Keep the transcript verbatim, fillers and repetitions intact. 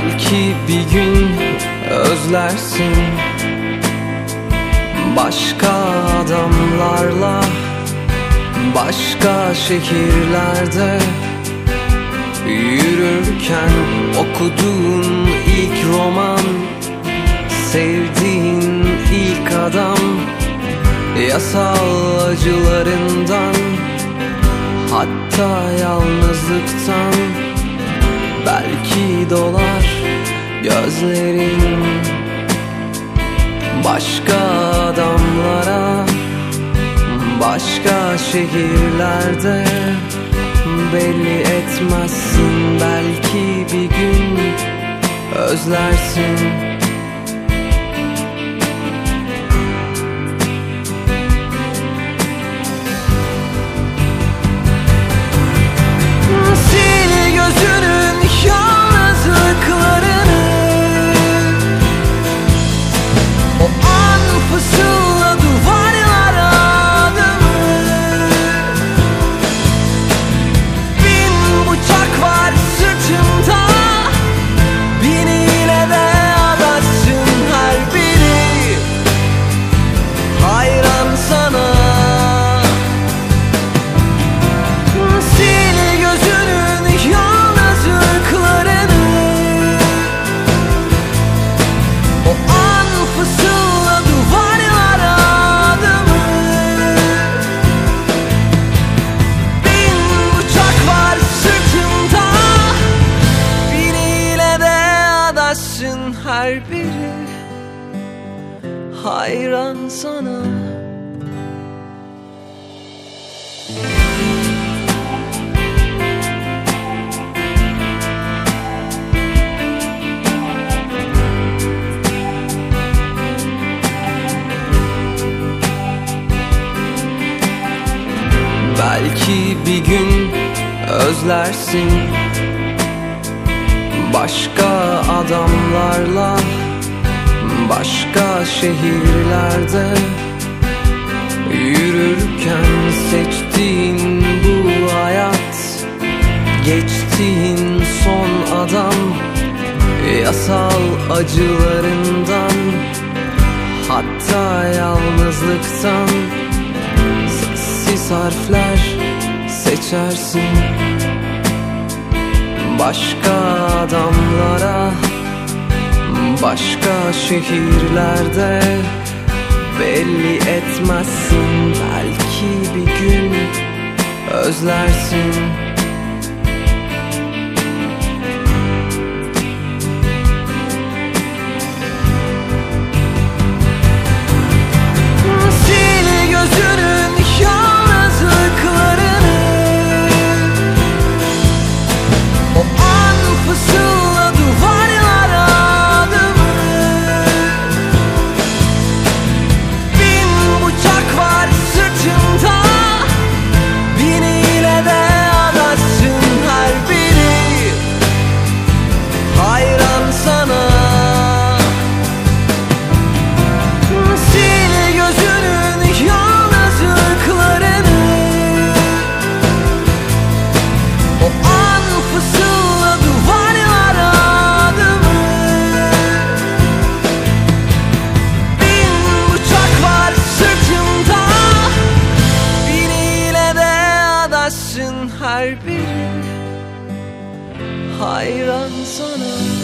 Belki bir gün özlersin başka adamlarla, başka şehirlerde yürürken okuduğun ilk roman, sevdiğin ilk adam, yasal acılarından, hatta yalnızlıktan belki dolar gözlerin. Başka adamlara, başka şehirlerde belli etmezsin. Belki bir gün özlersin. Sil gözünün yalnızlıklarını, o an fısılda duvarlara adımı. Bin bıçak var sırtımda, biniyle de adaşsın her biri. Hayran sana. Sil gözünün yalnızlıklarını, o an fısılda duvarlara adımı. Bin bıçak var sırtımda, biriyle de adaşsın her biri. Hayran sana. Belki bir gün özlersin başka adamlarla, başka şehirlerde yürürken seçtiğin bu hayat, geçtiğin son adam, yasal acılarından, hatta yalnızlıktan sessiz harfler seçersin. Başka adamlara, başka şehirlerde belli etmezsin. Belki bir gün özlersin. Sil gözünün yalnızlıklarını, o an fısılda duvarlara adımı. Bin bıçak var sırtımda, biriyle de adaşsın her biri. Hayran sana. Sil gözünün yalnızlıklarını, o an fısılda duvarlara adımı. Bin bıçak var sırtımda, biriyle de adaşsın her biri. Hayran sana.